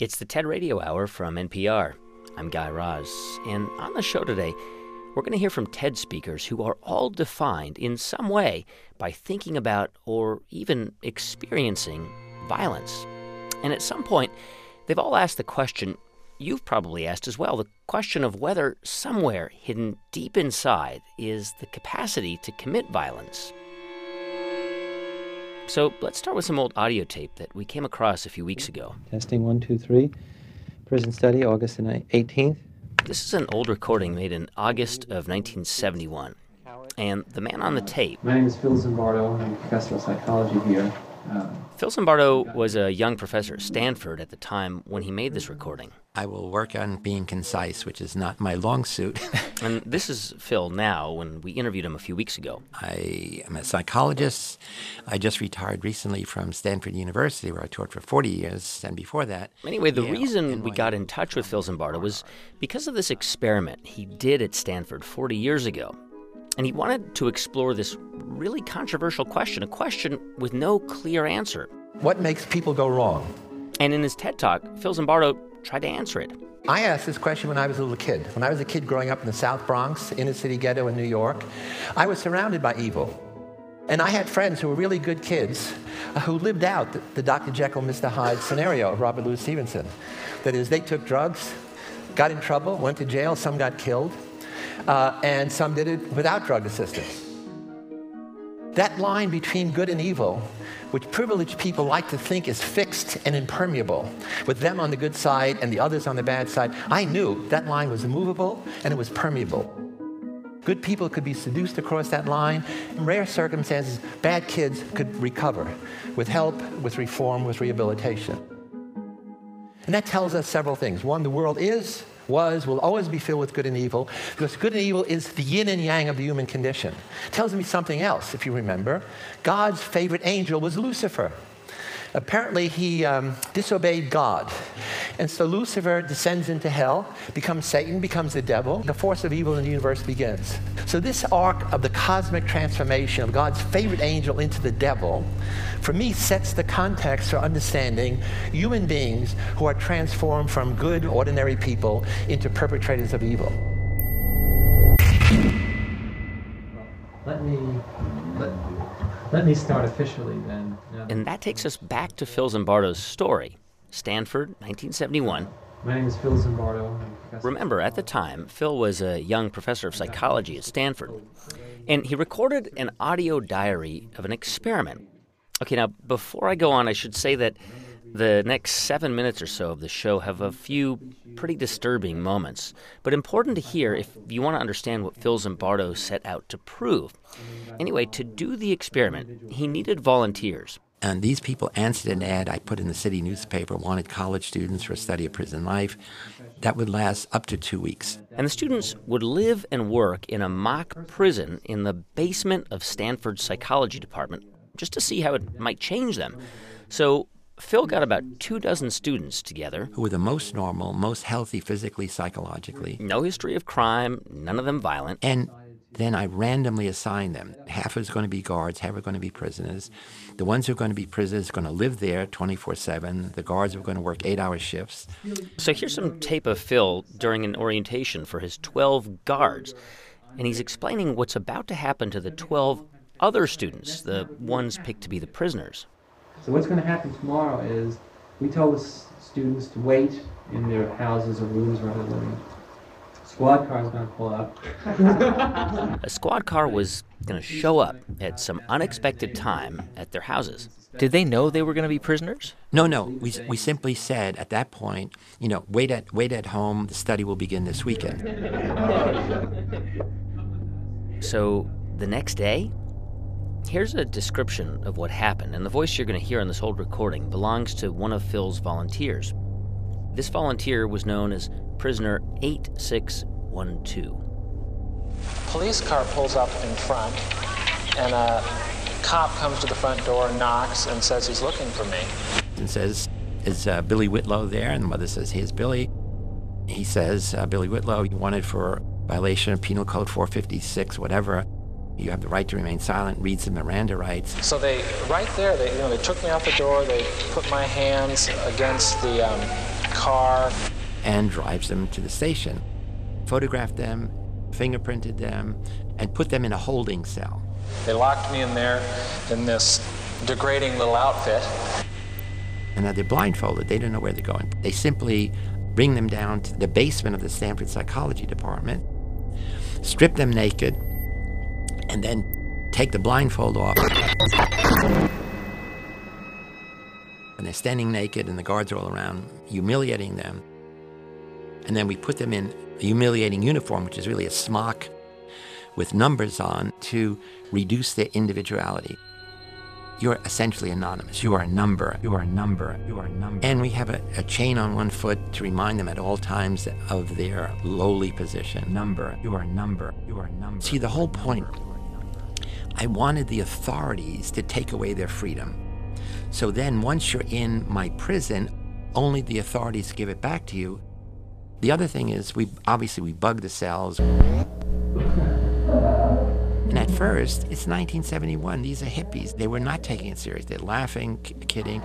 It's the TED Radio Hour from NPR. I'm Guy Raz, and on the show today, we're going to hear from TED speakers who are all defined in some way by thinking about or even experiencing violence. And at some point, they've all asked the question you've probably asked as well, the question of whether somewhere hidden deep inside is the capacity to commit violence. So let's start with some old audio tape that we came across a few weeks ago. Testing 1, 2, 3. Prison study, August 18th. This is an old recording made in August of 1971. And the man on the tape... My name is Phil Zimbardo. I'm a professor of psychology here. Phil Zimbardo was a young professor at Stanford at the time when he made this recording. I will work on being concise, which is not my long suit. And this is Phil now when we interviewed him a few weeks ago. I am a psychologist. I just retired recently from Stanford University, where I taught for 40 years, and before that... Anyway, the reason we got in touch with Phil Zimbardo was because of this experiment he did at Stanford 40 years ago. And he wanted to explore this really controversial question, a question with no clear answer. What makes people go wrong? And in his TED Talk, Phil Zimbardo tried to answer it. I asked this question when I was a little kid. When I was a kid growing up in the South Bronx, inner city ghetto in New York, I was surrounded by evil. And I had friends who were really good kids who lived out the Dr. Jekyll, Mr. Hyde scenario of Robert Louis Stevenson. That is, they took drugs, got in trouble, went to jail, some got killed, and some did it without drug assistance. That line between good and evil, which privileged people like to think is fixed and impermeable, with them on the good side and the others on the bad side, I knew that line was immovable and it was permeable. Good people could be seduced across that line. In rare circumstances, bad kids could recover with help, with reform, with rehabilitation. And that tells us several things. One, the world will always be filled with good and evil, because good and evil is the yin and yang of the human condition. It tells me something else, if you remember. God's favorite angel was Lucifer. Apparently, he disobeyed God. And so Lucifer descends into hell, becomes Satan, becomes the devil. The force of evil in the universe begins. So this arc of the cosmic transformation of God's favorite angel into the devil, for me, sets the context for understanding human beings who are transformed from good, ordinary people into perpetrators of evil. Let me start officially then. And that takes us back to Phil Zimbardo's story. Stanford, 1971. My name is Phil Zimbardo. Remember, at the time, Phil was a young professor of psychology at Stanford. And he recorded an audio diary of an experiment. Okay, now, before I go on, I should say that the next 7 minutes or so of the show have a few pretty disturbing moments, but important to hear if you want to understand what Phil Zimbardo set out to prove. Anyway, to do the experiment, he needed volunteers. And these people answered an ad I put in the city newspaper, wanted college students for a study of prison life. That would last up to 2 weeks. And the students would live and work in a mock prison in the basement of Stanford's psychology department, just to see how it might change them. So Phil got about 24 students together. Who were the most normal, most healthy physically, psychologically. No history of crime, none of them violent. And then I randomly assigned them. Half is going to be guards, half are going to be prisoners. The ones who are going to be prisoners are going to live there 24/7. The guards are going to work 8-hour shifts. So here's some tape of Phil during an orientation for his 12 guards. And he's explaining what's about to happen to the 12 other students, the ones picked to be the prisoners. So what's going to happen tomorrow is we told the students to wait in their houses or rooms where they're living. Squad car is going to pull up. A squad car was going to show up at some unexpected time at their houses. Did they know they were going to be prisoners? No. We simply said at that point, wait at home. The study will begin this weekend. So the next day, here's a description of what happened, and the voice you're going to hear in this old recording belongs to one of Phil's volunteers. This volunteer was known as Prisoner 8612. Police car pulls up in front, and a cop comes to the front door, knocks, and says he's looking for me. And says, is Billy Whitlow there? And the mother says, here's Billy. He says, Billy Whitlow, you wanted for violation of Penal Code 456, whatever. You have the right to remain silent, reads the Miranda rights. So they took me out the door, they put my hands against the car. And drives them to the station, photographed them, fingerprinted them, and put them in a holding cell. They locked me in there in this degrading little outfit. And now they're blindfolded. They don't know where they're going. They simply bring them down to the basement of the Stanford Psychology Department, strip them naked, and then take the blindfold off. And they're standing naked, and the guards are all around, humiliating them. And then we put them in a humiliating uniform, which is really a smock with numbers on, to reduce their individuality. You're essentially anonymous. You are a number. You are a number. You are a number. And we have a chain on one foot to remind them at all times of their lowly position. Number. You are a number. You are a number. See, the whole point, I wanted the authorities to take away their freedom. So then once you're in my prison, only the authorities give it back to you. The other thing is, we bug the cells. And at first, it's 1971. These are hippies. They were not taking it serious. They're laughing, kidding.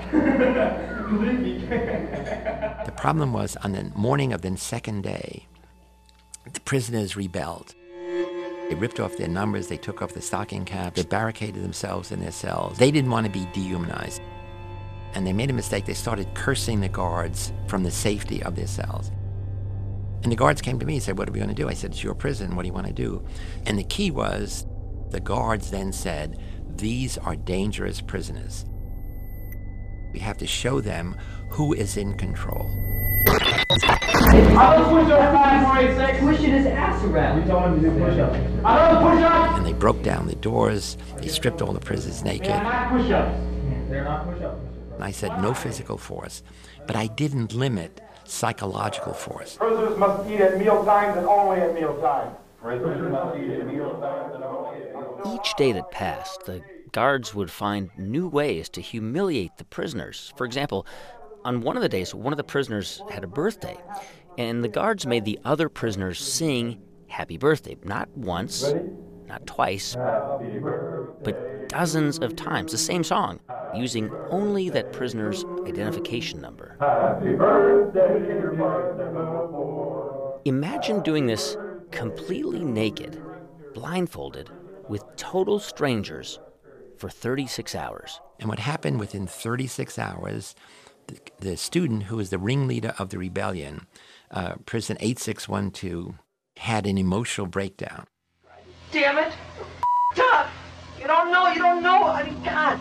The problem was, on the morning of the second day, the prisoners rebelled. They ripped off their numbers. They took off the stocking caps. They barricaded themselves in their cells. They didn't want to be dehumanized. And they made a mistake. They started cursing the guards from the safety of their cells. And the guards came to me and said, "What are we going to do?" I said, "It's your prison. What do you want to do?" And the key was, the guards then said, "These are dangerous prisoners. We have to show them who is in control." Pushing his ass around. We told him to do push-ups. And they broke down the doors. They stripped all the prisoners naked. They're not push-ups. They're not push-ups. And I said, no physical force. But I didn't limit psychological force. Prisoners must eat at meal times and only at meal times. Prisoners must eat at meal times and only at meal times. Each day that passed, the guards would find new ways to humiliate the prisoners. For example, on one of the days, one of the prisoners had a birthday, and the guards made the other prisoners sing happy birthday. Not once, not twice, but dozens of times, the same song, using only that prisoner's identification number. Happy birthday, Imagine doing this completely naked, blindfolded, with total strangers for 36 hours. And what happened within 36 hours, the student who was the ringleader of the rebellion, prison 8612, had an emotional breakdown. Damn it! Tough! You don't know! I mean, God!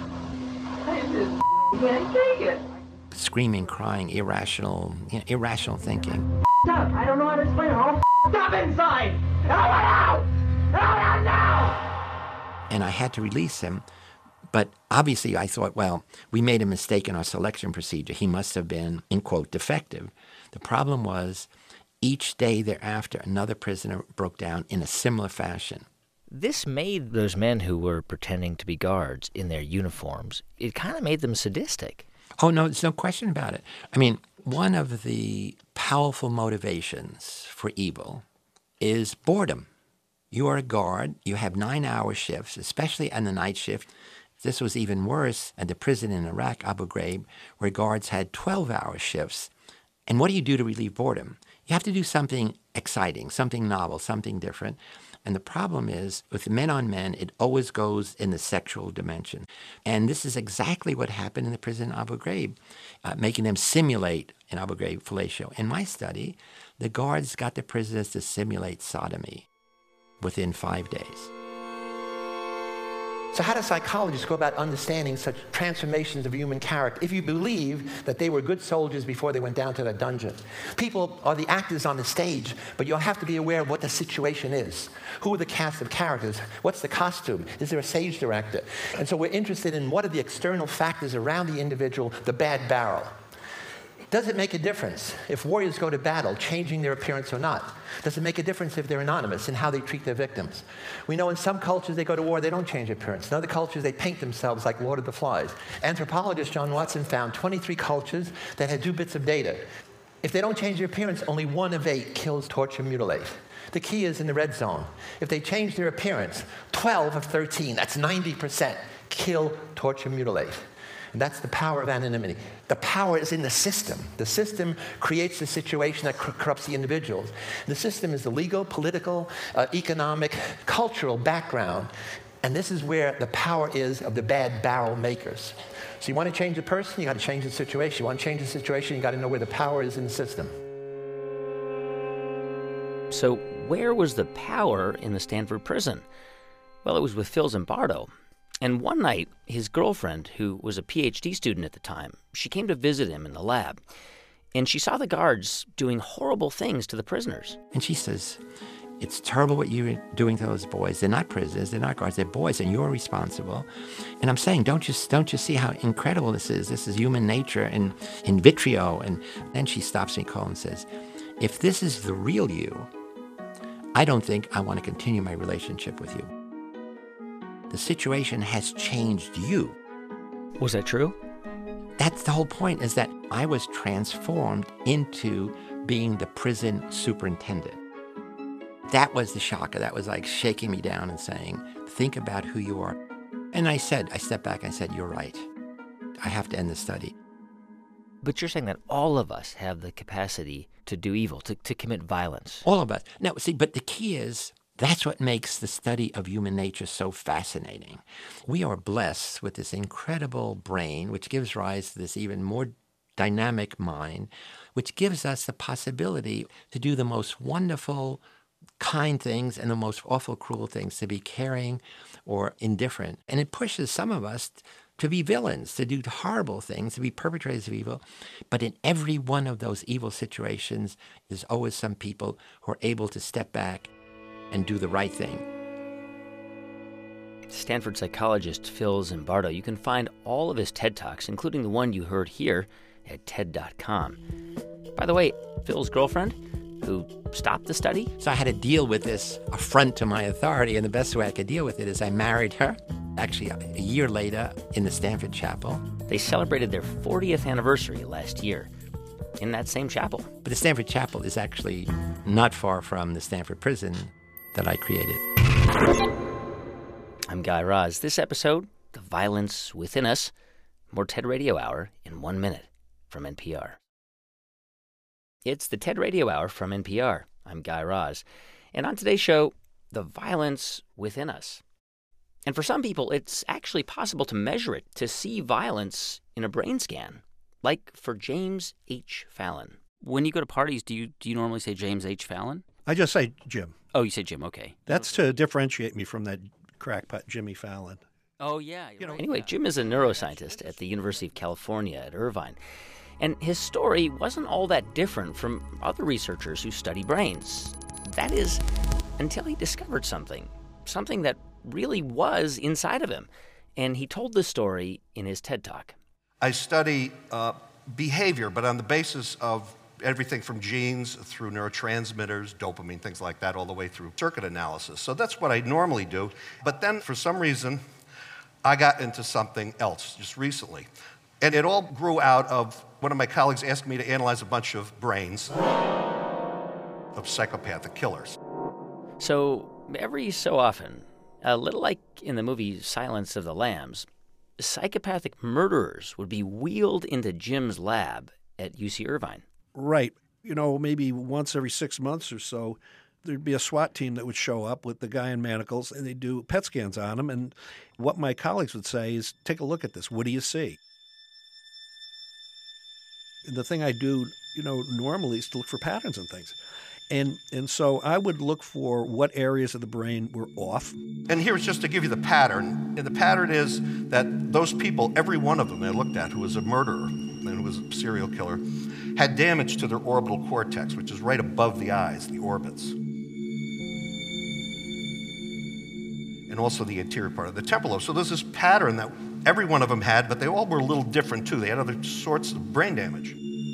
I can't take it! Screaming, crying, irrational thinking. Tough! I don't know how to explain it. All up inside! I want out! No! And I had to release him. But obviously I thought, well, we made a mistake in our selection procedure. He must have been, in quote, defective. The problem was, each day thereafter, another prisoner broke down in a similar fashion. This made those men who were pretending to be guards in their uniforms, it kind of made them sadistic. Oh, no, there's no question about it. I mean, one of the powerful motivations for evil is boredom. You are a guard. You have 9-hour shifts, especially on the night shift. This was even worse at the prison in Iraq, Abu Ghraib, where guards had 12-hour shifts. And what do you do to relieve boredom? You have to do something exciting, something novel, something different. And the problem is, with men on men, it always goes in the sexual dimension. And this is exactly what happened in the prison in Abu Ghraib, making them simulate in Abu Ghraib fellatio. In my study, the guards got the prisoners to simulate sodomy within 5 days. So how do psychologists go about understanding such transformations of human character if you believe that they were good soldiers before they went down to that dungeon? People are the actors on the stage, but you'll have to be aware of what the situation is. Who are the cast of characters? What's the costume? Is there a stage director? And so we're interested in what are the external factors around the individual, the bad barrel. Does it make a difference if warriors go to battle, changing their appearance or not? Does it make a difference if they're anonymous in how they treat their victims? We know in some cultures they go to war, they don't change appearance. In other cultures, they paint themselves like Lord of the Flies. Anthropologist John Watson found 23 cultures that had 2 bits of data. If they don't change their appearance, only 1 of 8 kills, torture, mutilate. The key is in the red zone. If they change their appearance, 12 of 13, that's 90%, kill, torture, mutilate. And that's the power of anonymity. The power is in the system. The system creates the situation that corrupts the individuals. The system is the legal, political, economic, cultural background. And this is where the power is of the bad barrel makers. So you want to change a person, you got to change the situation. You want to change the situation, you got to know where the power is in the system. So where was the power in the Stanford prison? Well, it was with Phil Zimbardo. And one night, his girlfriend, who was a PhD student at the time, she came to visit him in the lab. And she saw the guards doing horrible things to the prisoners. And she says, it's terrible what you're doing to those boys. They're not prisoners, they're not guards, they're boys, and you're responsible. And I'm saying, don't you see how incredible this is? This is human nature and in vitro. And then she stops me cold and says, if this is the real you, I don't think I want to continue my relationship with you. The situation has changed you. Was that true? That's the whole point, is that I was transformed into being the prison superintendent. That was the shocker. That was like shaking me down and saying, think about who you are. And I stepped back and I said, you're right. I have to end the study. But you're saying that all of us have the capacity to do evil, to commit violence. All of us. No, see, but the key is, that's what makes the study of human nature so fascinating. We are blessed with this incredible brain, which gives rise to this even more dynamic mind, which gives us the possibility to do the most wonderful, kind things and the most awful, cruel things, to be caring or indifferent. And it pushes some of us to be villains, to do horrible things, to be perpetrators of evil. But in every one of those evil situations, there's always some people who are able to step back and do the right thing. Stanford psychologist Phil Zimbardo. You can find all of his TED Talks, including the one you heard here, at TED.com. By the way, Phil's girlfriend, who stopped the study? So I had to deal with this affront to my authority, and the best way I could deal with it is I married her, actually a year later, in the Stanford Chapel. They celebrated their 40th anniversary last year in that same chapel. But the Stanford Chapel is actually not far from the Stanford prison that I created. I'm Guy Raz. This episode, The Violence Within Us, more TED Radio Hour in 1 minute from NPR. It's the TED Radio Hour from NPR. I'm Guy Raz. And on today's show, the violence within us. And for some people, it's actually possible to measure it, to see violence in a brain scan, like for James H. Fallon. When you go to parties, do you normally say James H. Fallon? I just say Jim. Oh, you say Jim, okay. That's to differentiate me from that crackpot Jimmy Fallon. Oh, yeah. Anyway, Jim is a neuroscientist at the University of California at Irvine. And his story wasn't all that different from other researchers who study brains. That is, until he discovered something that really was inside of him. And he told this story in his TED Talk. I study behavior, but on the basis of everything from genes through neurotransmitters, dopamine, things like that, all the way through circuit analysis. So that's what I normally do. But then, for some reason, I got into something else just recently. And it all grew out of one of my colleagues asking me to analyze a bunch of brains of psychopathic killers. So every so often, a little like in the movie Silence of the Lambs, psychopathic murderers would be wheeled into Jim's lab at UC Irvine. Right. Maybe once every 6 months or so, there'd be a SWAT team that would show up with the guy in manacles, and they'd do PET scans on him. And what my colleagues would say is, take a look at this. What do you see? And the thing I do, normally is to look for patterns and things. And so I would look for what areas of the brain were off. And here's just to give you the pattern. And the pattern is that those people, every one of them I looked at who was a murderer and who was a serial killer, had damage to their orbital cortex, which is right above the eyes, the orbits. And also the anterior part of the temporal lobe. So there's this pattern that every one of them had, but they all were a little different too. They had other sorts of brain damage.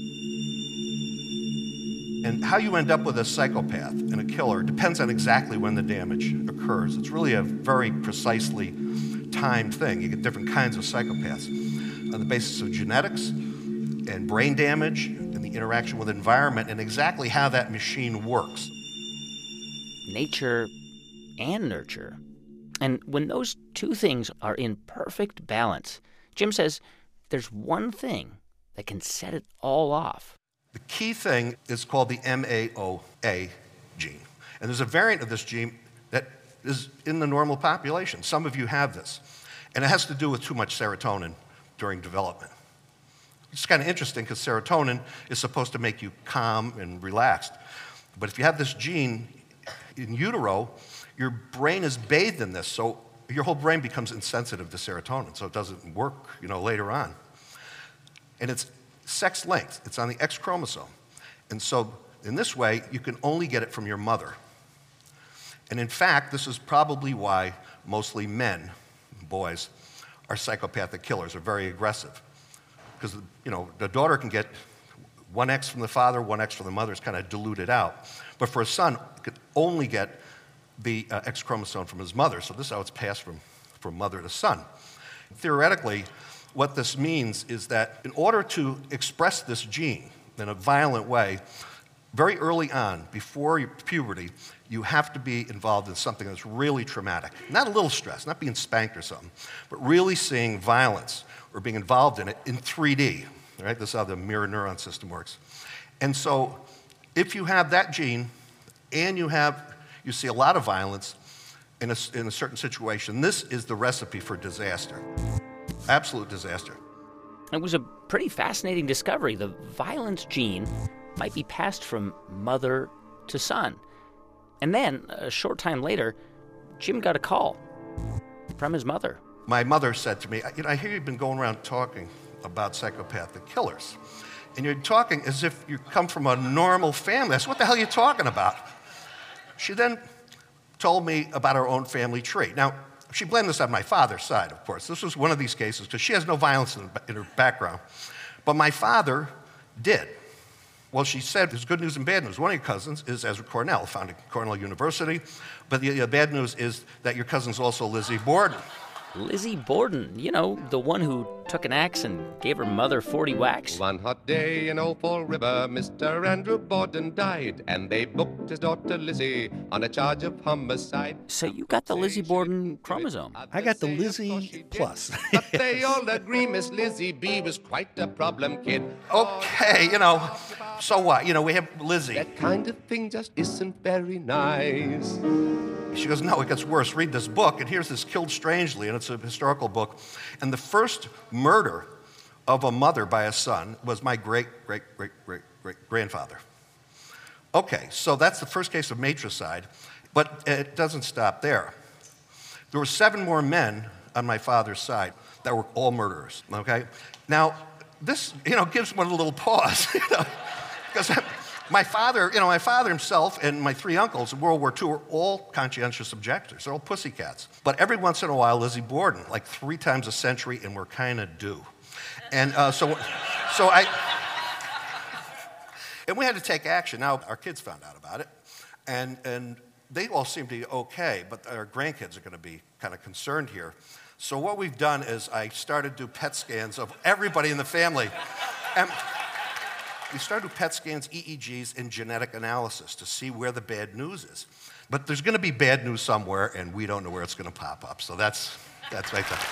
And how you end up with a psychopath and a killer depends on exactly when the damage occurs. It's really a very precisely timed thing. You get different kinds of psychopaths on the basis of genetics and brain damage and the interaction with environment and exactly how that machine works. Nature and nurture. And when those two things are in perfect balance, Jim says there's one thing that can set it all off. The key thing is called the MAOA gene. And there's a variant of this gene that is in the normal population. Some of you have this. And it has to do with too much serotonin during development. It's kind of interesting because serotonin is supposed to make you calm and relaxed. But if you have this gene in utero, your brain is bathed in this, so your whole brain becomes insensitive to serotonin, so it doesn't work, later on. And it's sex-linked. It's on the X chromosome. And so in this way, you can only get it from your mother. And in fact, this is probably why mostly men, boys, are psychopathic killers, are very aggressive. Because, the daughter can get one X from the father, one X from the mother. It's kind of diluted out. But for a son, he could only get the X chromosome from his mother. So this is how it's passed from mother to son. Theoretically, what this means is that in order to express this gene in a violent way, very early on, before puberty, you have to be involved in something that's really traumatic. Not a little stress, not being spanked or something, but really seeing violence or being involved in it in 3D. Right? This is how the mirror neuron system works. And so if you have that gene and you see a lot of violence in a certain situation, this is the recipe for disaster. Absolute disaster. It was a pretty fascinating discovery. The violence gene might be passed from mother to son. And then, a short time later, Jim got a call from his mother. My mother said to me, I hear you've been going around talking about psychopathic killers. And you're talking as if you come from a normal family. I said, what the hell are you talking about? She then told me about her own family tree. Now, she blamed this on my father's side, of course. This was one of these cases because she has no violence in her background. But my father did. Well, she said there's good news and bad news. One of your cousins is Ezra Cornell, founded Cornell University. But the bad news is that your cousin's also Lizzie Borden. Lizzie Borden, the one who took an axe and gave her mother 40 whacks. One hot day in Old Fall River, Mr. Andrew Borden died, and they booked his daughter Lizzie on a charge of homicide. So you got the Lizzie Borden chromosome. I got the Lizzie plus. But they all agree Miss Lizzie B was quite a problem kid. Okay, so what? We have Lizzie. That kind of thing just isn't very nice. She goes, no, it gets worse. Read this book. And here's this Killed Strangely, and it's a historical book. And the first murder of a mother by a son was my great-great-great-great-great-grandfather. Okay, so that's the first case of matricide, but it doesn't stop there. There were 7 more men on my father's side that were all murderers, okay? Now, this, gives one a little pause, because my father himself and my 3 uncles in World War II were all conscientious objectors. They're all pussycats. But every once in a while, Lizzie Borden, like 3 times a century, and we're kind of due. And and we had to take action. Now, our kids found out about it, and they all seem to be okay, but our grandkids are going to be kind of concerned here. So what we've done is I started to do PET scans of everybody in the family. And we started to do PET scans, EEGs, and genetic analysis to see where the bad news is. But there's going to be bad news somewhere, and we don't know where it's going to pop up. So that's right there.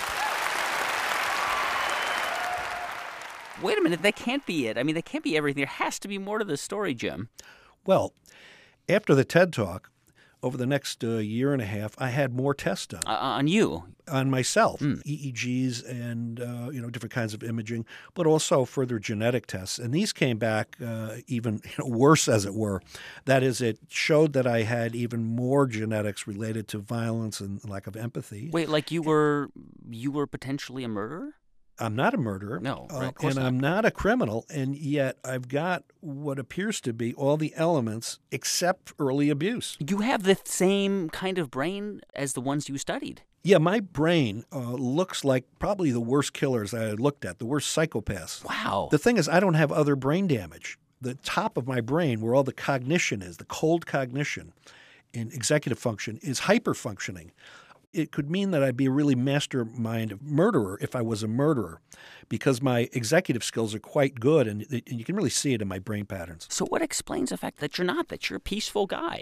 Wait a minute, that can't be it. I mean, that can't be everything. There has to be more to this story, Jim. Well, after the TED Talk, over the next year and a half, I had more tests done. On you? On myself. EEGs and, different kinds of imaging, but also further genetic tests. And these came back even worse, as it were. That is, it showed that I had even more genetics related to violence and lack of empathy. Wait, like you were potentially a murderer? I'm not a murderer. No, right, of course and not. I'm not a criminal, and yet I've got what appears to be all the elements except early abuse. You have the same kind of brain as the ones you studied. Yeah, my brain looks like probably the worst killers I had looked at, the worst psychopaths. Wow. The thing is, I don't have other brain damage. The top of my brain, where all the cognition is, the cold cognition in executive function, is hyperfunctioning. It could mean that I'd be a really mastermind murderer if I was a murderer, because my executive skills are quite good, and you can really see it in my brain patterns. So what explains the fact that you're not, that you're a peaceful guy?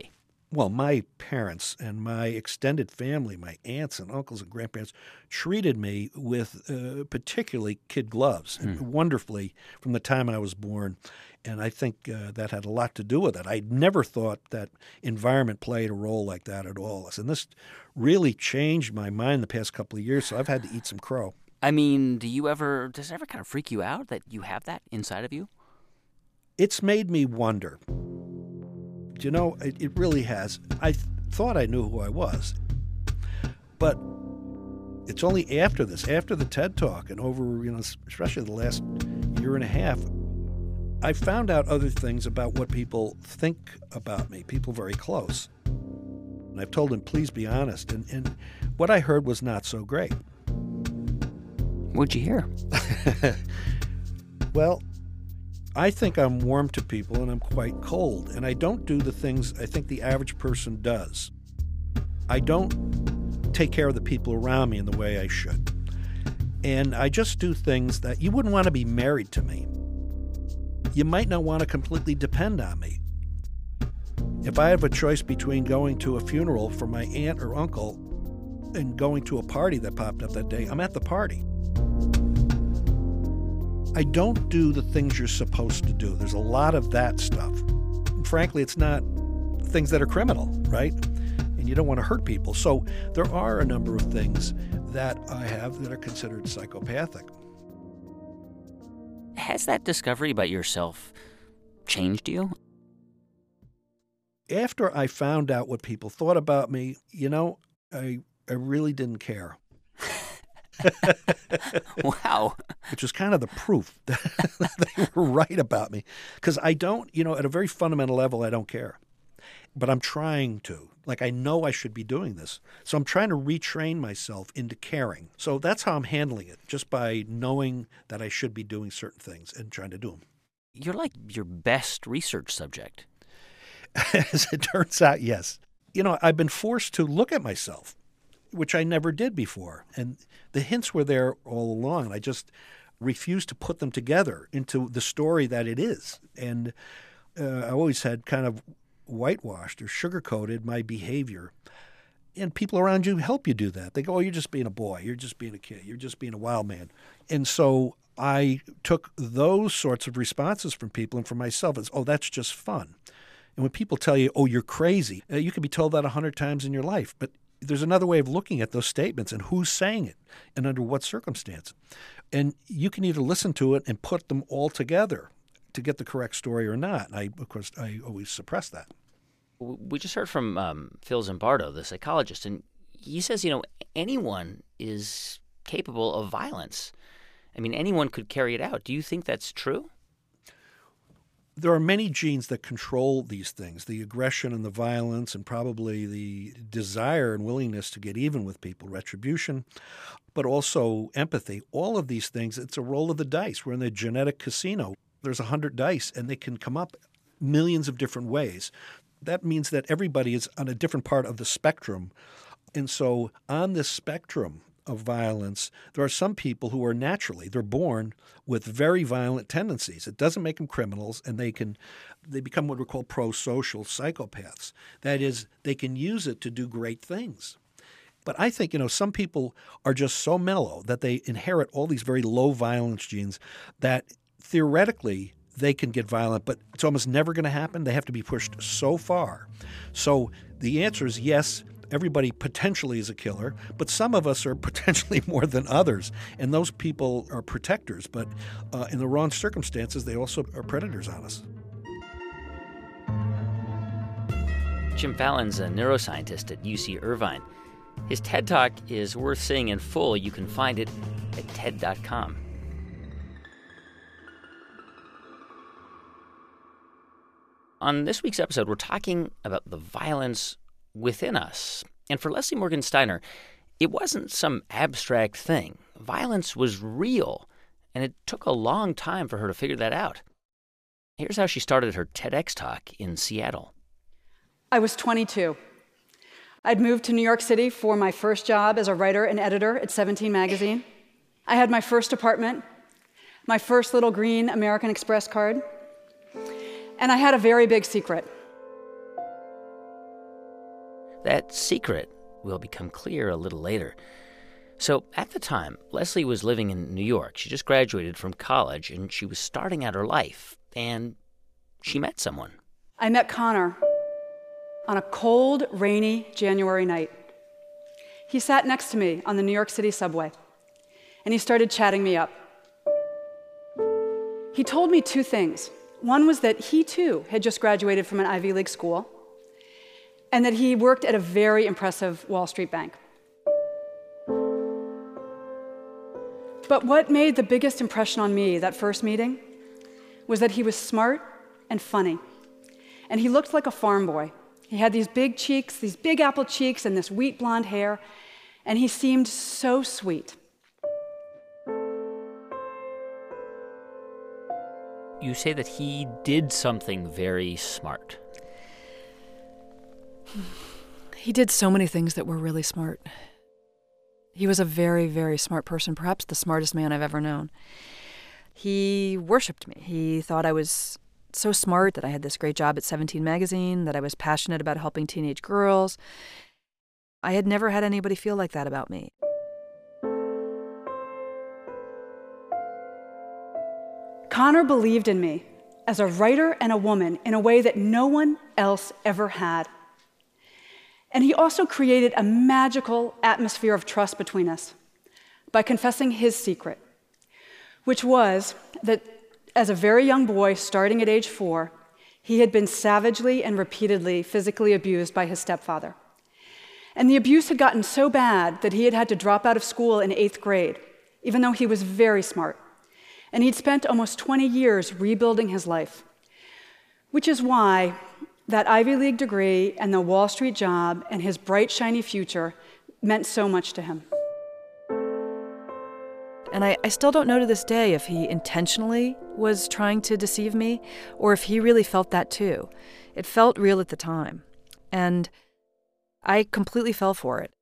Well, my parents and my extended family, my aunts and uncles and grandparents, treated me with particularly kid gloves, wonderfully from the time I was born. And I think that had a lot to do with it. I never thought that environment played a role like that at all. And this really changed my mind the past couple of years, so I've had to eat some crow. I mean, does it ever kind of freak you out that you have that inside of you? It's made me wonder. You know, it really has. I thought I knew who I was. But it's only after this, after the TED Talk and over, especially the last year and a half, I found out other things about what people think about me, people very close. And I've told them, please be honest. And what I heard was not so great. What'd you hear? Well, I think I'm warm to people and I'm quite cold, and I don't do the things I think the average person does. I don't take care of the people around me in the way I should. And I just do things that you wouldn't want to be married to me. You might not want to completely depend on me. If I have a choice between going to a funeral for my aunt or uncle and going to a party that popped up that day, I'm at the party. I don't do the things you're supposed to do. There's a lot of that stuff. And frankly, it's not things that are criminal, right? And you don't want to hurt people. So there are a number of things that I have that are considered psychopathic. Has that discovery about yourself changed you? After I found out what people thought about me, I really didn't care. Wow. Which is kind of the proof that they were right about me. Because I don't, at a very fundamental level, I don't care. But I'm trying to. Like, I know I should be doing this. So I'm trying to retrain myself into caring. So that's how I'm handling it, just by knowing that I should be doing certain things and trying to do them. You're like your best research subject. As it turns out, yes. I've been forced to look at myself, which I never did before. And the hints were there all along. I just refused to put them together into the story that it is. And I always had kind of whitewashed or sugar-coated my behavior. And people around you help you do that. They go, oh, you're just being a boy. You're just being a kid. You're just being a wild man. And so I took those sorts of responses from people and from myself as, oh, that's just fun. And when people tell you, oh, you're crazy, you can be told that 100 times in your life. But there's another way of looking at those statements and who's saying it and under what circumstance. And you can either listen to it and put them all together to get the correct story or not. And I always suppress that. We just heard from Phil Zimbardo, the psychologist, and he says, anyone is capable of violence. I mean, anyone could carry it out. Do you think that's true? There are many genes that control these things, the aggression and the violence and probably the desire and willingness to get even with people, retribution, but also empathy. All of these things, it's a roll of the dice. We're in the genetic casino. There's 100 dice, and they can come up millions of different ways. That means that everybody is on a different part of the spectrum. And so on this spectrum of violence, there are some people who are they're born with very violent tendencies. It doesn't make them criminals, and they become what we call pro-social psychopaths. That is, they can use it to do great things. But I think, some people are just so mellow that they inherit all these very low violence genes that theoretically they can get violent, but it's almost never going to happen. They have to be pushed so far. So the answer is yes, everybody potentially is a killer, but some of us are potentially more than others. And those people are protectors, but in the wrong circumstances, they also are predators on us. Jim Fallon's a neuroscientist at UC Irvine. His TED Talk is worth seeing in full. You can find it at TED.com. On this week's episode, we're talking about the violence within us. And for Leslie Morgan Steiner, it wasn't some abstract thing. Violence was real, and it took a long time for her to figure that out. Here's how she started her TEDx talk in Seattle. I was 22. I'd moved to New York City for my first job as a writer and editor at 17 magazine. I had my first apartment, my first little green American Express card, and I had a very big secret. That secret will become clear a little later. So at the time, Leslie was living in New York. She just graduated from college, and she was starting out her life, and she met someone. I met Connor on a cold, rainy January night. He sat next to me on the New York City subway, and he started chatting me up. He told me two things. One was that he, too, had just graduated from an Ivy League school, and that he worked at a very impressive Wall Street bank. But what made the biggest impression on me that first meeting was that he was smart and funny. And he looked like a farm boy. He had these big cheeks, these big apple cheeks, and this wheat blonde hair, and he seemed so sweet. You say that he did something very smart. He did so many things that were really smart. He was a very, very smart person, perhaps the smartest man I've ever known. He worshipped me. He thought I was so smart, that I had this great job at 17 magazine, that I was passionate about helping teenage girls. I had never had anybody feel like that about me. Connor believed in me as a writer and a woman in a way that no one else ever had. And he also created a magical atmosphere of trust between us by confessing his secret, which was that as a very young boy, starting at age 4, he had been savagely and repeatedly physically abused by his stepfather. And the abuse had gotten so bad that he had had to drop out of school in 8th grade, even though he was very smart. And he'd spent almost 20 years rebuilding his life, which is why that Ivy League degree and the Wall Street job and his bright, shiny future meant so much to him. And I still don't know to this day if he intentionally was trying to deceive me or if he really felt that too. It felt real at the time. And I completely fell for it.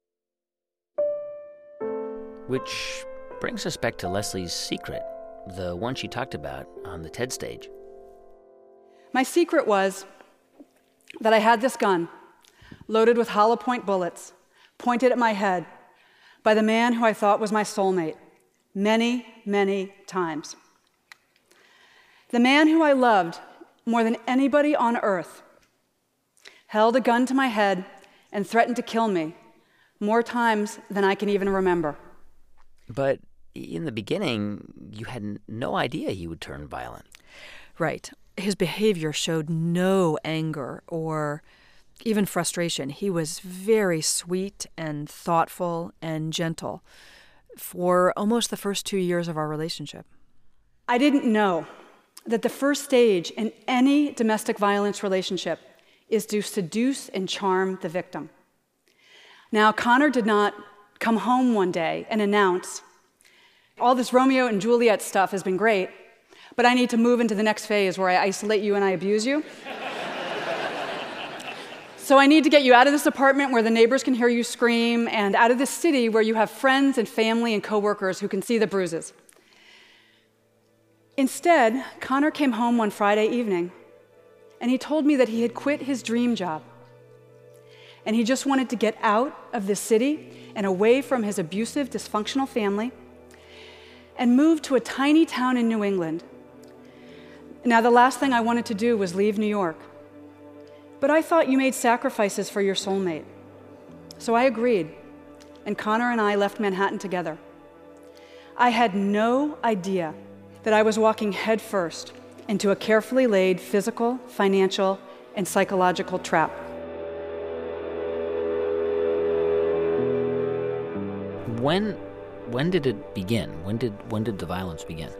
Which brings us back to Leslie's secret, the one she talked about on the TED stage. My secret was that I had this gun loaded with hollow point bullets pointed at my head by the man who I thought was my soulmate many, many times. The man who I loved more than anybody on earth held a gun to my head and threatened to kill me more times than I can even remember. But in the beginning, you had no idea he would turn violent. Right. His behavior showed no anger or even frustration. He was very sweet and thoughtful and gentle for almost the first 2 years of our relationship. I didn't know that the first stage in any domestic violence relationship is to seduce and charm the victim. Now, Connor did not come home one day and announce, all this Romeo and Juliet stuff has been great, but I need to move into the next phase where I isolate you and I abuse you. So I need to get you out of this apartment where the neighbors can hear you scream and out of this city where you have friends and family and coworkers who can see the bruises. Instead, Connor came home one Friday evening and he told me that he had quit his dream job. And he just wanted to get out of this city and away from his abusive, dysfunctional family and move to a tiny town in New England. Now, the last thing I wanted to do was leave New York. But I thought you made sacrifices for your soulmate. So I agreed, and Connor and I left Manhattan together. I had no idea that I was walking headfirst into a carefully laid physical, financial, and psychological trap. When did it begin? When did the violence begin?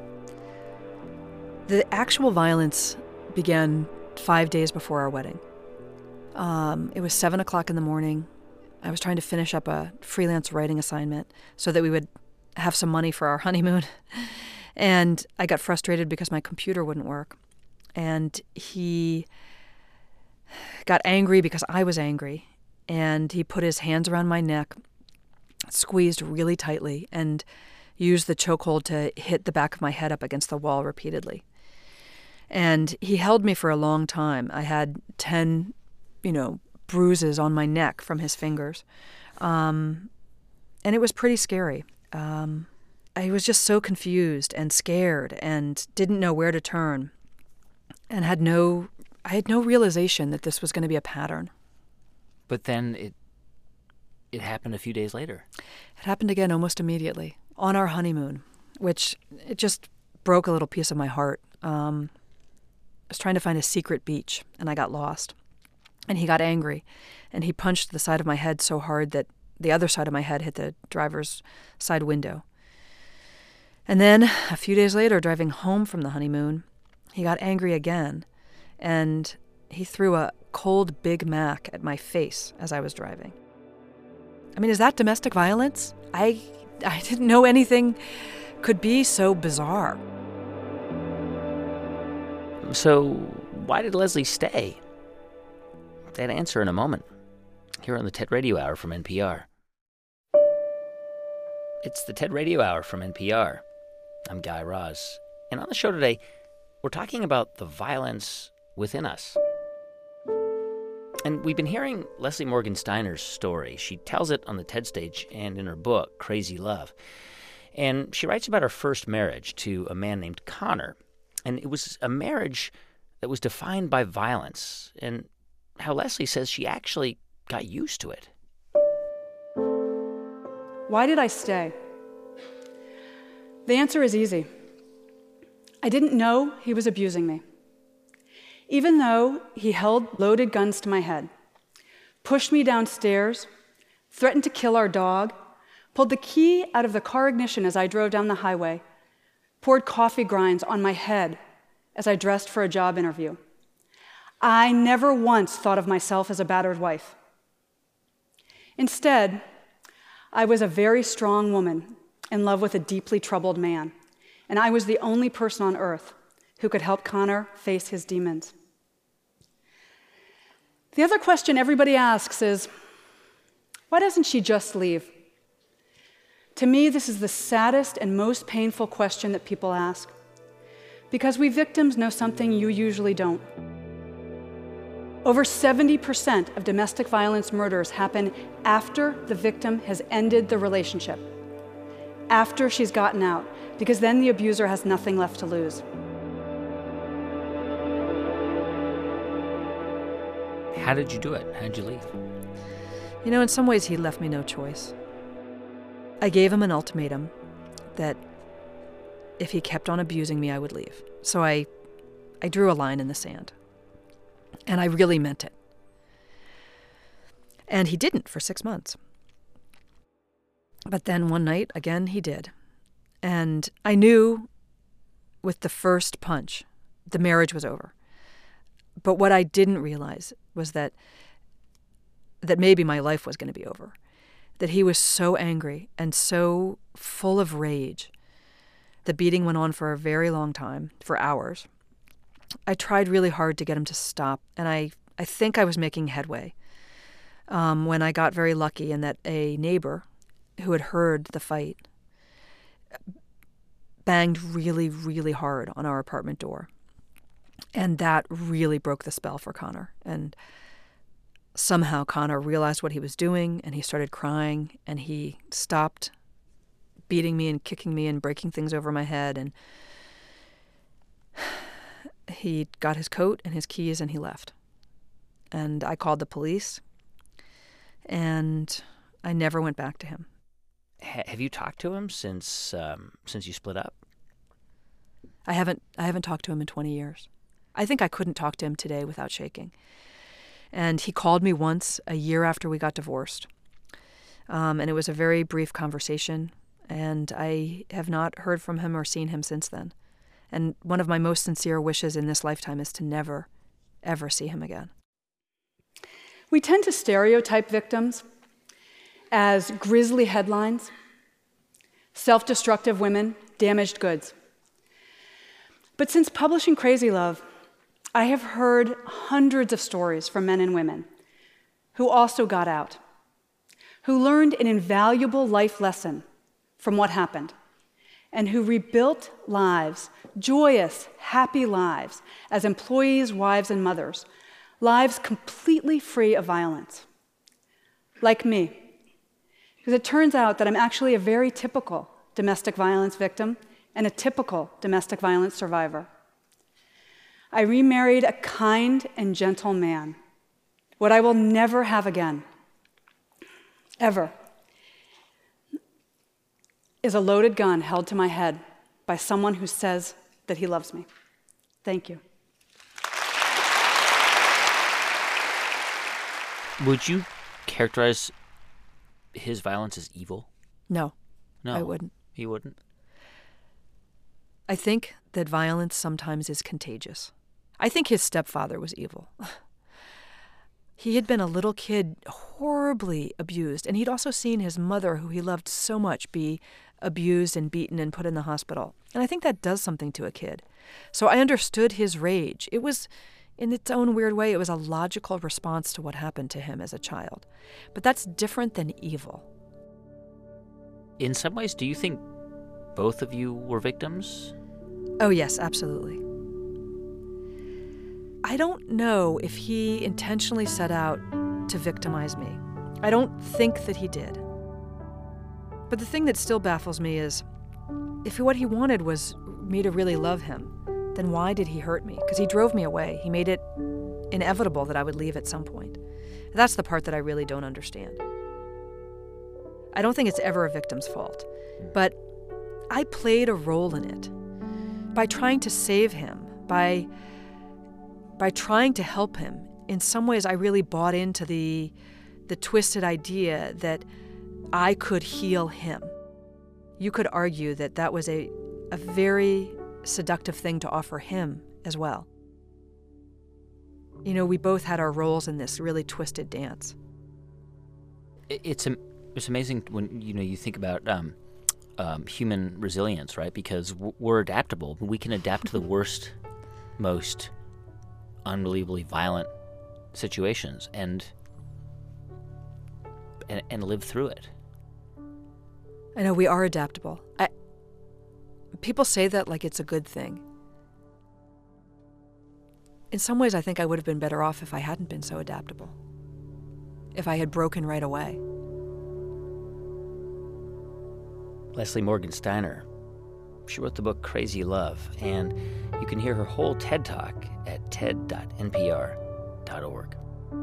The actual violence began 5 days before our wedding. It was 7 o'clock in the morning. I was trying to finish up a freelance writing assignment so that we would have some money for our honeymoon. And I got frustrated because my computer wouldn't work. And he got angry because I was angry. And he put his hands around my neck, squeezed really tightly, and used the chokehold to hit the back of my head up against the wall repeatedly. And he held me for a long time. I had 10, bruises on my neck from his fingers. And it was pretty scary. I was just so confused and scared and didn't know where to turn, and I had no realization that this was going to be a pattern. But then it happened a few days later. It happened again almost immediately on our honeymoon, which it just broke a little piece of my heart. I was trying to find a secret beach, and I got lost. And he got angry, and he punched the side of my head so hard that the other side of my head hit the driver's side window. And then, a few days later, driving home from the honeymoon, he got angry again, and he threw a cold Big Mac at my face as I was driving. I mean, is that domestic violence? I didn't know anything could be so bizarre. So, why did Leslie stay? That answer in a moment, here on the TED Radio Hour from NPR. It's the TED Radio Hour from NPR. I'm Guy Raz. And on the show today, we're talking about the violence within us. And we've been hearing Leslie Morgan Steiner's story. She tells it on the TED stage and in her book, Crazy Love. And she writes about her first marriage to a man named Connor. And it was a marriage that was defined by violence, and how Leslie says she actually got used to it. Why did I stay? The answer is easy. I didn't know he was abusing me. Even though he held loaded guns to my head, pushed me downstairs, threatened to kill our dog, pulled the key out of the car ignition as I drove down the highway, poured coffee grinds on my head as I dressed for a job interview. I never once thought of myself as a battered wife. Instead, I was a very strong woman in love with a deeply troubled man, and I was the only person on earth who could help Connor face his demons. The other question everybody asks is, why doesn't she just leave? To me, this is the saddest and most painful question that people ask, because we victims know something you usually don't. Over 70% of domestic violence murders happen after the victim has ended the relationship, after she's gotten out, because then the abuser has nothing left to lose. How did you do it? How did you leave? You know, in some ways, he left me no choice. I gave him an ultimatum that if he kept on abusing me, I would leave. So I drew a line in the sand. And I really meant it. And he didn't for 6 months. But then one night, again, he did. And I knew with the first punch, the marriage was over. But what I didn't realize was that maybe my life was going to be over. That he was so angry and so full of rage. The beating went on for a very long time, for hours. I tried really hard to get him to stop, and I think I was making headway when I got very lucky in that a neighbor who had heard the fight banged really, really hard on our apartment door. And that really broke the spell for Connor. And somehow Connor realized what he was doing, and he started crying, and he stopped beating me and kicking me and breaking things over my head. And he got his coat and his keys, and he left. And I called the police, and I never went back to him. Have you talked to him since you split up? I haven't talked to him in 20 years. I think I couldn't talk to him today without shaking. And he called me once a year after we got divorced. And it was a very brief conversation, and I have not heard from him or seen him since then. And one of my most sincere wishes in this lifetime is to never, ever see him again. We tend to stereotype victims as grisly headlines, self-destructive women, damaged goods. But since publishing Crazy Love, I have heard hundreds of stories from men and women who also got out, who learned an invaluable life lesson from what happened, and who rebuilt lives, joyous, happy lives, as employees, wives, and mothers, lives completely free of violence, like me. Because it turns out that I'm actually a very typical domestic violence victim and a typical domestic violence survivor. I remarried a kind and gentle man, what I will never have again, ever, is a loaded gun held to my head by someone who says that he loves me. Thank you. Would you characterize his violence as evil? No, No, I wouldn't. He wouldn't? I think that violence sometimes is contagious. I think his stepfather was evil. He had been a little kid horribly abused, and he'd also seen his mother, who he loved so much, be abused and beaten and put in the hospital. And I think that does something to a kid. So I understood his rage. It was, in its own weird way, it was a logical response to what happened to him as a child. But that's different than evil. In some ways, do you think both of you were victims? Oh, yes, absolutely. I don't know if he intentionally set out to victimize me. I don't think that he did. But the thing that still baffles me is, if what he wanted was me to really love him, then why did he hurt me? Because he drove me away. He made it inevitable that I would leave at some point. That's the part that I really don't understand. I don't think it's ever a victim's fault, but I played a role in it by trying to save him, by trying to help him. In some ways, I really bought into the twisted idea that I could heal him. You could argue that that was a very seductive thing to offer him as well. You know, we both had our roles in this really twisted dance. It's amazing when you think about human resilience, right? Because we're adaptable. We can adapt to the worst, most unbelievably violent situations and live through it. I know we are adaptable. People say that like it's a good thing. In some ways, I think I would have been better off if I hadn't been so adaptable. If I had broken right away. Leslie Morgan Steiner. She wrote the book Crazy Love, and you can hear her whole TED Talk at ted.npr.org.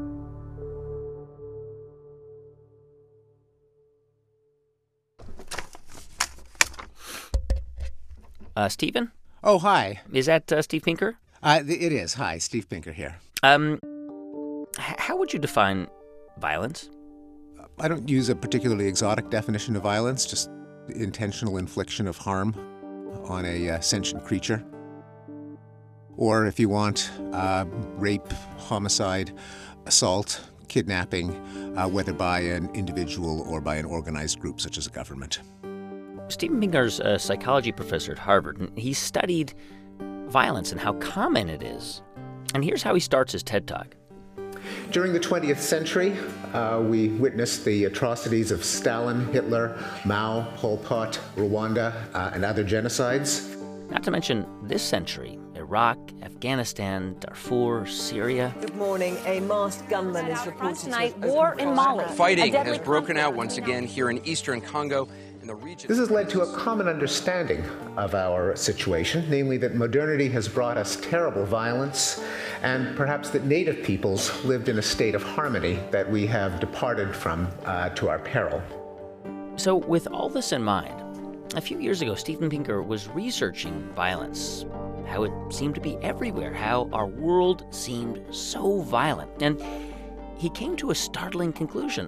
Stephen? Oh, hi. Is that Steve Pinker? It is. Hi, Steve Pinker here. How would you define violence? I don't use a particularly exotic definition of violence, just intentional infliction of harm on a sentient creature. Or if you want, rape, homicide, assault, kidnapping, whether by an individual or by an organized group such as a government. Steven Pinker's a psychology professor at Harvard, and he studied violence and how common it is. And here's how he starts his TED Talk. During the 20th century, we witnessed the atrocities of Stalin, Hitler, Mao, Pol Pot, Rwanda, and other genocides. Not to mention this century, Iraq, Afghanistan, Darfur, Syria. Good morning. A masked gunman is reported tonight. War in Mali. Fighting has broken out once again here in eastern Congo. This has led to a common understanding of our situation, namely that modernity has brought us terrible violence, and perhaps that native peoples lived in a state of harmony that we have departed from to our peril. So with all this in mind, a few years ago, Steven Pinker was researching violence, how it seemed to be everywhere, how our world seemed so violent, and he came to a startling conclusion,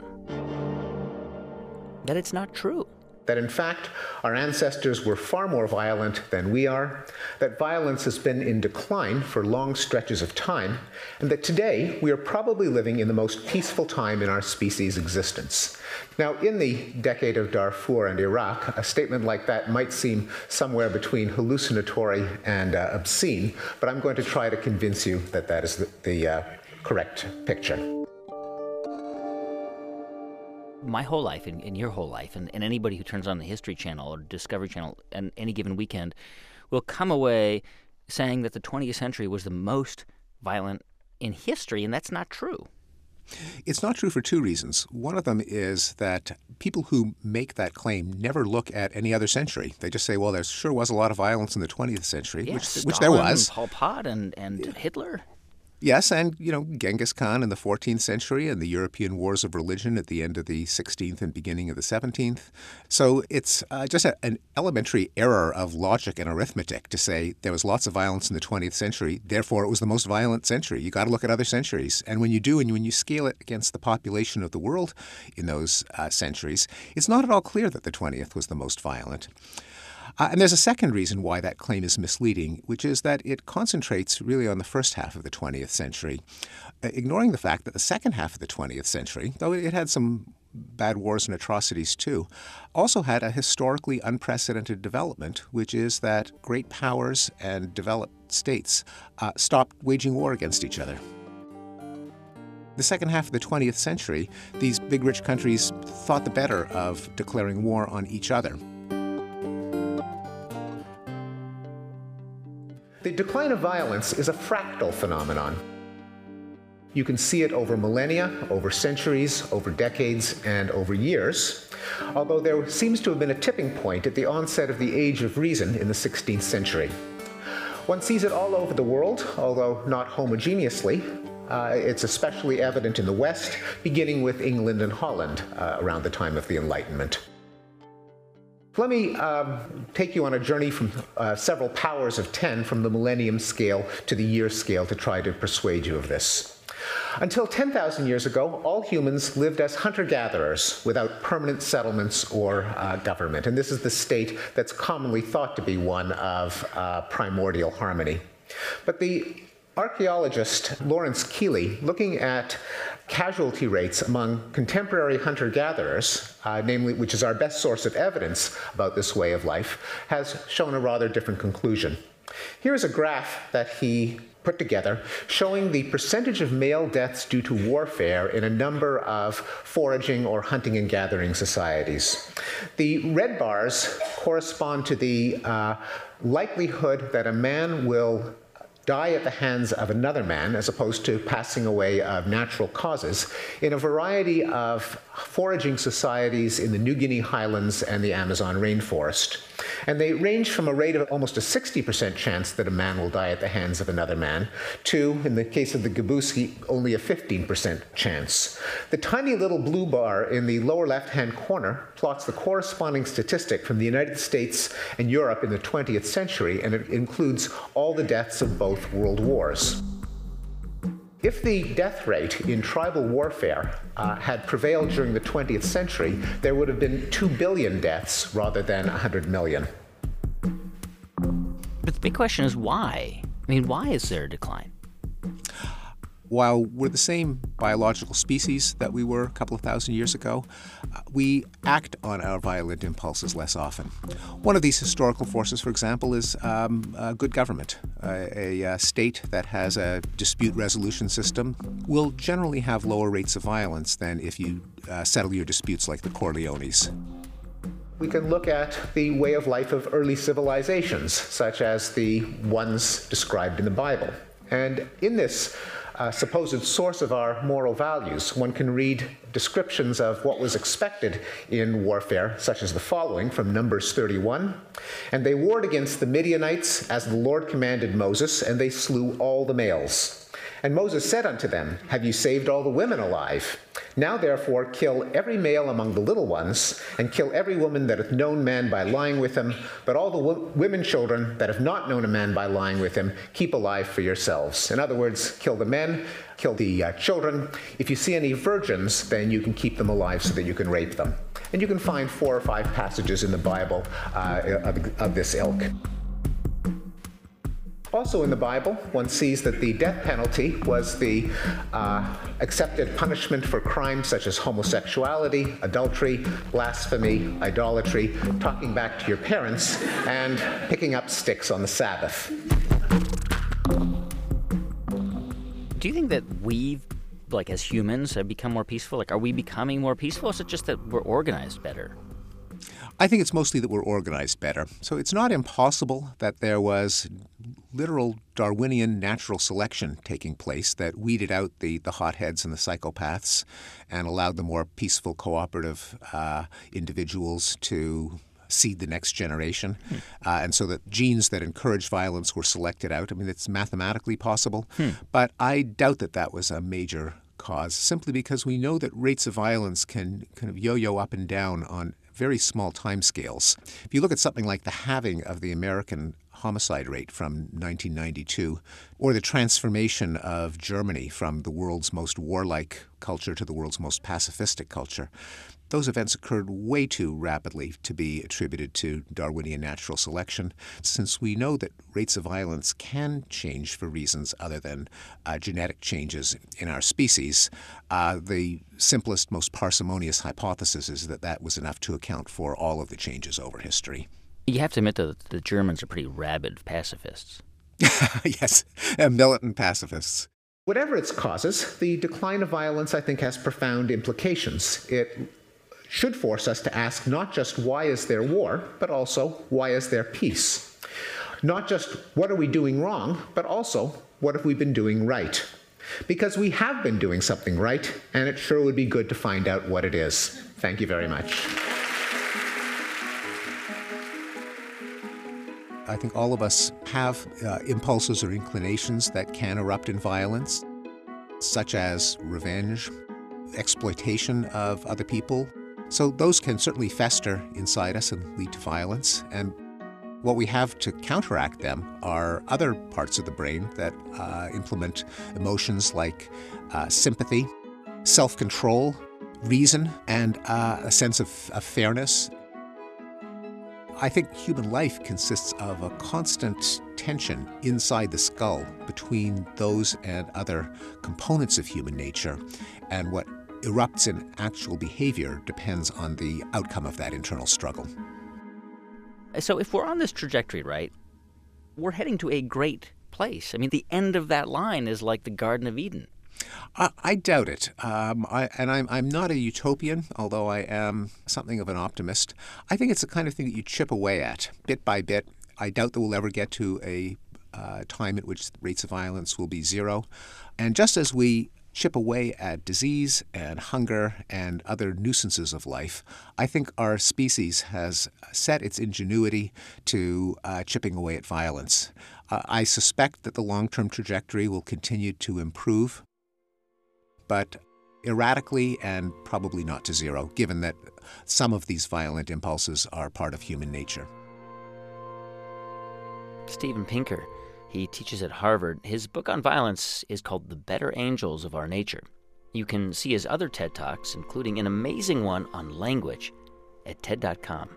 that it's not true. That in fact, our ancestors were far more violent than we are, that violence has been in decline for long stretches of time, and that today we are probably living in the most peaceful time in our species' existence. Now, in the decade of Darfur and Iraq, a statement like that might seem somewhere between hallucinatory and obscene, but I'm going to try to convince you that that is the correct picture. My whole life, and your whole life, and anybody who turns on the History Channel or Discovery Channel on any given weekend will come away saying that the 20th century was the most violent in history, and that's not true. It's not true for two reasons. One of them is that people who make that claim never look at any other century. They just say, well, there sure was a lot of violence in the 20th century, which there was. Pol Pot and Hitler. Yes, and, Genghis Khan in the 14th century and the European wars of religion at the end of the 16th and beginning of the 17th. So it's just an elementary error of logic and arithmetic to say there was lots of violence in the 20th century, therefore it was the most violent century. You got to look at other centuries. And when you do, and when you scale it against the population of the world in those centuries, it's not at all clear that the 20th was the most violent. And there's a second reason why that claim is misleading, which is that it concentrates really on the first half of the 20th century, ignoring the fact that the second half of the 20th century, though it had some bad wars and atrocities too, also had a historically unprecedented development, which is that great powers and developed states stopped waging war against each other. The second half of the 20th century, these big rich countries thought the better of declaring war on each other. The decline of violence is a fractal phenomenon. You can see it over millennia, over centuries, over decades, and over years, although there seems to have been a tipping point at the onset of the Age of Reason in the 16th century. One sees it all over the world, although not homogeneously. It's especially evident in the West, beginning with England and Holland around the time of the Enlightenment. Let me take you on a journey from several powers of 10 from the millennium scale to the year scale to try to persuade you of this. Until 10,000 years ago, all humans lived as hunter-gatherers without permanent settlements or government. And this is the state that's commonly thought to be one of primordial harmony. But the archaeologist Lawrence Keeley, looking at casualty rates among contemporary hunter-gatherers, namely, which is our best source of evidence about this way of life, has shown a rather different conclusion. Here's a graph that he put together showing the percentage of male deaths due to warfare in a number of foraging or hunting and gathering societies. The red bars correspond to the likelihood that a man will die at the hands of another man, as opposed to passing away of natural causes, in a variety of foraging societies in the New Guinea highlands and the Amazon rainforest. And they range from a rate of almost a 60% chance that a man will die at the hands of another man to, in the case of the Gabuski, only a 15% chance. The tiny little blue bar in the lower left-hand corner plots the corresponding statistic from the United States and Europe in the 20th century, and it includes all the deaths of both world wars. If the death rate in tribal warfare had prevailed during the 20th century, there would have been 2 billion deaths rather than 100 million. But the big question is why? I mean, why is there a decline? While we're the same biological species that we were a couple of thousand years ago, we act on our violent impulses less often. One of these historical forces, for example, is good government. A state that has a dispute resolution system will generally have lower rates of violence than if you settle your disputes like the Corleones. We can look at the way of life of early civilizations, such as the ones described in the Bible. And in this supposed source of our moral values, one can read descriptions of what was expected in warfare, such as the following from Numbers 31. And they warred against the Midianites as the Lord commanded Moses, and they slew all the males. And Moses said unto them, Have you saved all the women alive? Now therefore kill every male among the little ones, and kill every woman that hath known man by lying with him, but all the women children that have not known a man by lying with him, keep alive for yourselves. In other words, kill the men, kill the children. If you see any virgins, then you can keep them alive so that you can rape them. And you can find 4 or 5 passages in the Bible of this ilk. Also in the Bible, one sees that the death penalty was the accepted punishment for crimes such as homosexuality, adultery, blasphemy, idolatry, talking back to your parents, and picking up sticks on the Sabbath. Do you think that we, like as humans, have become more peaceful? Like, are we becoming more peaceful, or is it just that we're organized better? I think it's mostly that we're organized better. So it's not impossible that there was literal Darwinian natural selection taking place that weeded out the hotheads and the psychopaths and allowed the more peaceful, cooperative individuals to seed the next generation. And so that genes that encourage violence were selected out. I mean, it's mathematically possible. But I doubt that that was a major cause, simply because we know that rates of violence can kind of yo-yo up and down on very small time scales. If you look at something like the halving of the American homicide rate from 1992, or the transformation of Germany from the world's most warlike culture to the world's most pacifistic culture, those events occurred way too rapidly to be attributed to Darwinian natural selection, since we know that rates of violence can change for reasons other than genetic changes in our species. The simplest, most parsimonious hypothesis is that that was enough to account for all of the changes over history. You have to admit, though, that the Germans are pretty rabid pacifists. Yes, militant pacifists. Whatever its causes, the decline of violence, I think, has profound implications. It should force us to ask not just why is there war, but also why is there peace? Not just what are we doing wrong, but also what have we been doing right? Because we have been doing something right, and it sure would be good to find out what it is. Thank you very much. I think all of us have impulses or inclinations that can erupt in violence, such as revenge, exploitation of other people. So those can certainly fester inside us and lead to violence. And what we have to counteract them are other parts of the brain that implement emotions like sympathy, self-control, reason, and a sense of fairness. I think human life consists of a constant tension inside the skull between those and other components of human nature, and what erupts in actual behavior depends on the outcome of that internal struggle. So if we're on this trajectory, right, we're heading to a great place. I mean, the end of that line is like the Garden of Eden. I doubt it. I'm not a utopian, although I am something of an optimist. I think it's the kind of thing that you chip away at, bit by bit. I doubt that we'll ever get to a time at which rates of violence will be zero. And just as we chip away at disease and hunger and other nuisances of life, I think our species has set its ingenuity to chipping away at violence. I suspect that the long-term trajectory will continue to improve, but erratically and probably not to zero, given that some of these violent impulses are part of human nature. Steven Pinker, he teaches at Harvard. His book on violence is called The Better Angels of Our Nature. You can see his other TED Talks, including an amazing one on language, at TED.com.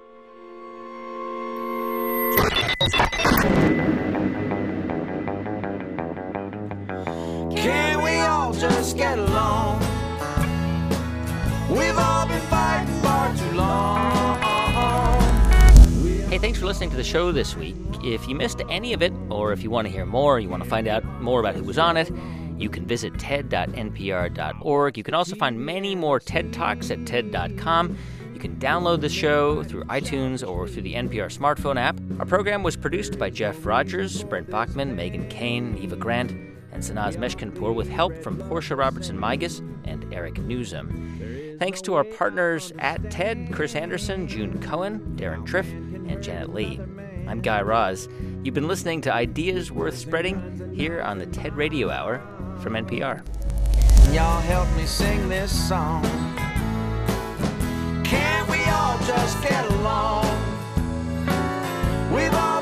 Can we all just get along? We've all been fighting far too long. Hey, thanks for listening to the show this week. If you missed any of it, or if you want to hear more, you want to find out more about who was on it, you can visit ted.npr.org. You can also find many more TED Talks at ted.com. You can download the show through iTunes or through the NPR smartphone app. Our program was produced by Jeff Rogers, Brent Bachman, Megan Kane, Eva Grant, and Sanaz Meshkinpour, with help from Portia Robertson-Migas and Eric Newsom. Thanks to our partners at TED, Chris Anderson, June Cohen, Darren Triff, and Janet Lee. I'm Guy Raz. You've been listening to Ideas Worth Spreading here on the TED Radio Hour from NPR. Y'all help me sing this song. Can we all just get along? We've all